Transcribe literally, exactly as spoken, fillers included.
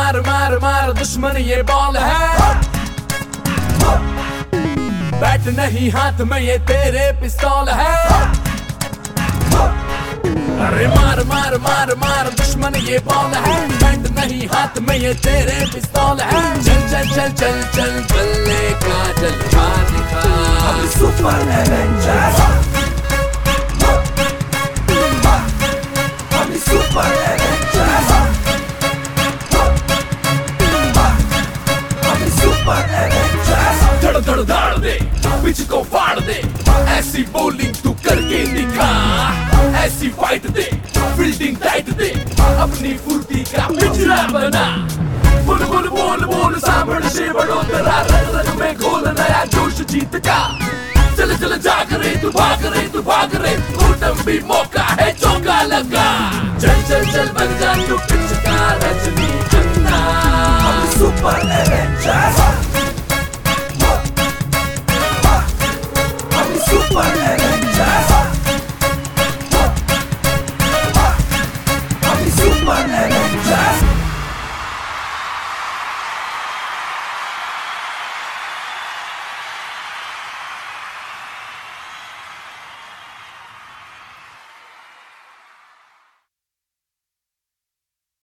मार मार मार दुश्मन ये बॉल है, बैट नहीं हाथ में ये तेरे पिस्तौल है। अरे मार मार मार मार दुश्मन ये बॉल है, बैट नहीं हाथ में ये तेरे पिस्तौल है। चल चल चल चल चल चलने का जलवा दिखा, हम सुपर एवेंजर्स, हम सुपर एवेंजर्स, हम सुपर एवेंजर्स। धड़ धड़ धाड़ दे पिच को फाड़ दे, ऐसी बॉलिंग तू करके दिखा, ऐसी फाइट दे फील्डिंग टाइट दे, अपनी फुर्ती का पिछड़ा बना। बोल बोल बोल बोल सांभर से बड़ोदरा, रग रग में घोल नया जोश जीत का। चल चल जाग रे तू भाग रे तू भाग रे, उठम भी मौका है चौका लगा। चल चल चल बन जा तू पिच का रजनीगंधा, हम सुपर एवेंजर्स।